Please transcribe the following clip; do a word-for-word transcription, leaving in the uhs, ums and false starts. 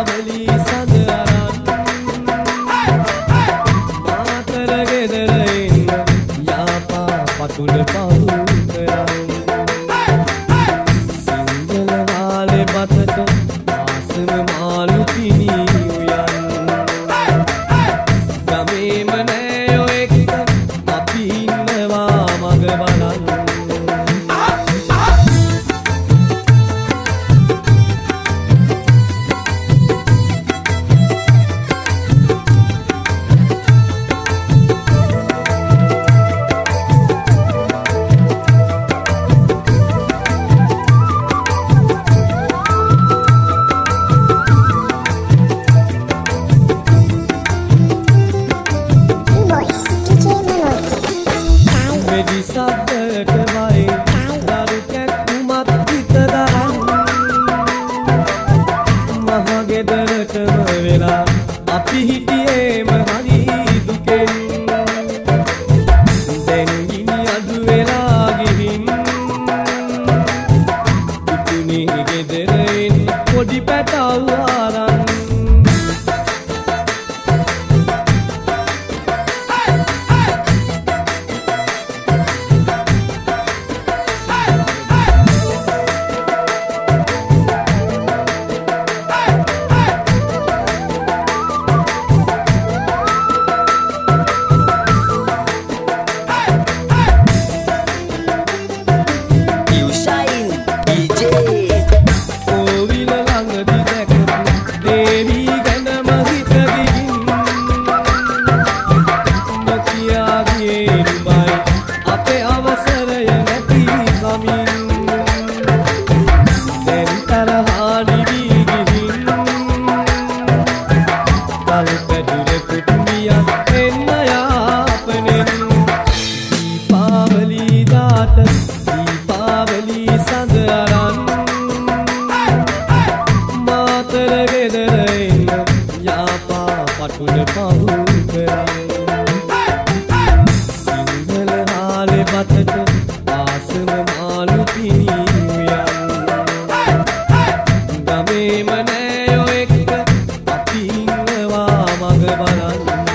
දීපාවලි සඳ අරන් මාතර ගෙදර එන්න යාපා පතුල පහු කරන් සිංහල වාලේ බතට ආසම මාළු පිණි උයන් ගමේම නෑ ඔය එක්ක අපි ඉන්නවා මග බලන් සද්දට වයි දරු කැක්කුමත් හිත දරන් මහ ගෙදරටම වෙලා අපි හිටියේම හරි දුකෙන් දැන් ගිනි අඩු වෙලා ගිහින් පුතුනේ ගෙදරින් පොඩි පැටව් ආරන් දීපාවලි සඳ අරන් මාතර ගෙදර එන්න යාපා පතුල පහු කරන් සිංහල හාලේ බතට ආසම මාළු පිණි උයන් ගමේම නෑ ඔය එක්ක අපි ඉන්නවා මග බලන්